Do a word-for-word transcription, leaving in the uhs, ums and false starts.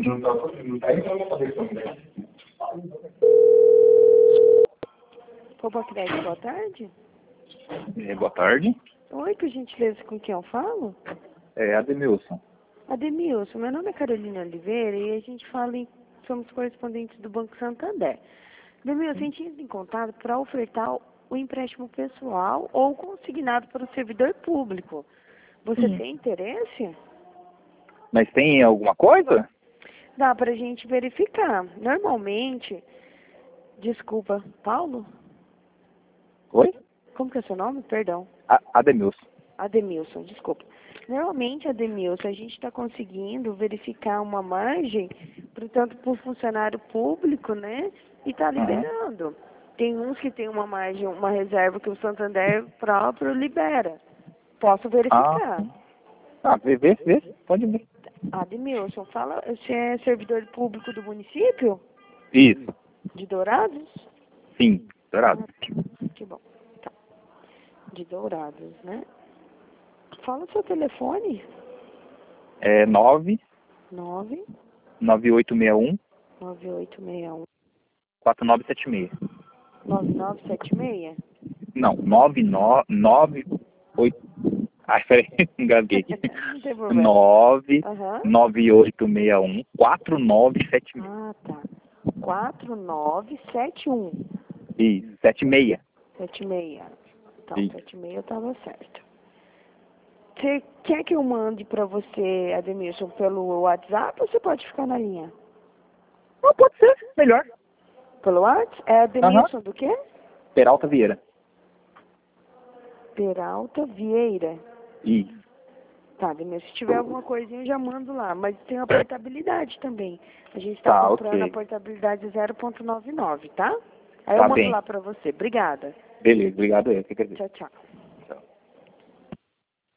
Não tá, não tá entrando na cabeça, né? Cobacred, boa tarde. É, boa tarde. Oi, por gentileza, com quem eu falo? É Ademilson. Ademilson, meu nome é Carolina Oliveira e a gente fala em, somos correspondentes do Banco Santander. Ademilson, a gente entra em contato para ofertar o empréstimo pessoal ou consignado para o servidor público. Você Sim. tem interesse? Mas tem alguma coisa? Dá para a gente verificar. Normalmente, desculpa, Paulo? Oi? Como que é seu nome? Perdão. A Ademilson. Ademilson, desculpa. Normalmente, Ademilson, a gente está conseguindo verificar uma margem, portanto, por funcionário público, né? E está liberando. Uhum. Tem uns que tem uma margem, uma reserva que o Santander próprio libera. Posso verificar. Ah, ah vê, vê, vê. Pode ver. Ademilson, fala, você é servidor público do município? Isso. De Dourados? Sim, Dourados. Ah, que bom. Tá. De Dourados, né? Fala o seu telefone. É nove nove nove oito seis um nove oito seis um quatro nove sete seis. nove nove sete seis? Não, nove nove oito. Ah, peraí, engasguei. Não tem problema. nove Aham. nove oito seis um quatro nove sete seis. Ah, tá. quatro nove sete um. Isso, sete seis. sete seis. Então, Isso. sete seis eu estava certo. Você quer que eu mande para você, Ademilson, pelo WhatsApp ou você pode ficar na linha? Não, pode ser, melhor. Pelo WhatsApp? É Ademilson do quê? Peralta Vieira. Peralta Vieira. Isso. Tá, Ademilson, se tiver alguma coisinha eu já mando lá, mas tem a portabilidade também. A gente está Tá, comprando ok. a portabilidade zero ponto noventa e nove, tá? Aí Tá eu mando bem. lá para você. Obrigada. Beleza, obrigado aí. Fica bem. Tchau, tchau.